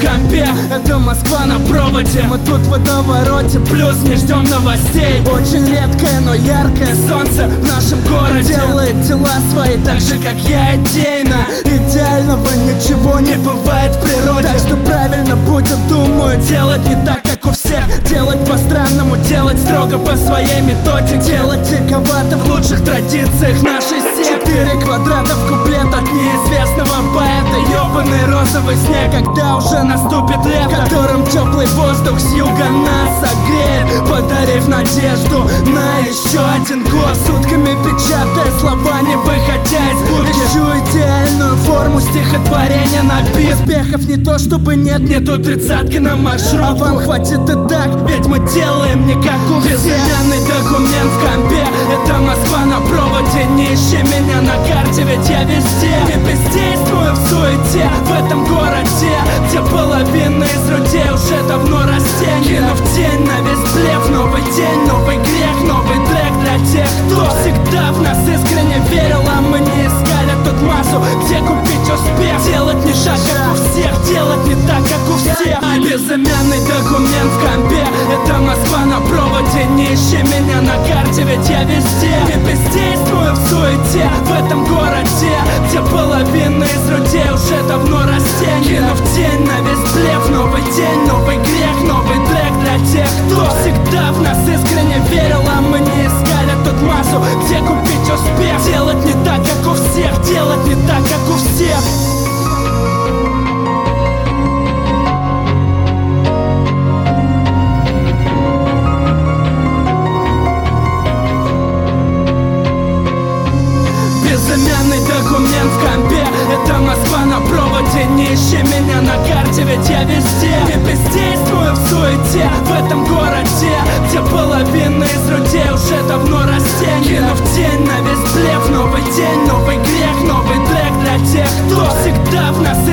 компе, это Москва на проводе. Мы тут в водовороте, плюс не ждем новостей. Очень редкое, но яркое солнце в нашем городе делает дела свои так же, как я, идейно. Идеального ничего не бывает в природе, так что правильно будет, думаю, делать не так, как у всех. Делать по-странному, делать строго по своей методе. Делать диковато в лучших традициях нашей секты. 4 квадрата в куплет от неизвестного поэта. Ёбаный розовый снег, когда уже наступит лето, в котором теплый воздух с юга нас согреет, подарив надежду на еще один год. Сутками печатая слова, не выходя из будки. Ищу идеальную форму стихотворения на бит. Успехов не то чтобы нет, нету 30-ки на маршрут. А вам хватит и так, ведь мы делаем не как у всех. Безымянный документ в компе, это Москва на проводе. Не ищи меня на карте, ведь я везде. Не бездействую в суете в этом городе, где половина из людей уже давно растения. Кинув тень на весь блеф, новый день, новый грех, новый трек для тех, кто всегда в нас искренне верил. А мы не искали тут массу, где купить успех. Делать не шаг, как у всех, делать не так, как у всех. Безымянный документ в компе, это Москва на проводе. Не ищи меня на карте, ведь я везде. Не бездействую в суете в этом городе, где половина из людей уже давно растения. Кинув тень на весь блеф, новый день, новый грех, новый трек для тех, кто всегда в нас искренне верил. А мы не искали тут массу, где купить успех. Делать не так, как у всех, делать не так, как у всех. Безымянный документ в компе, это Москва на проводе. Не ищи меня на карте, ведь я везде. Не бездействую в суете в этом городе, где половина из людей уже давно растения. Кинув тень на весь блеф, новый день, новый грех, новый трек для тех, кто всегда в нас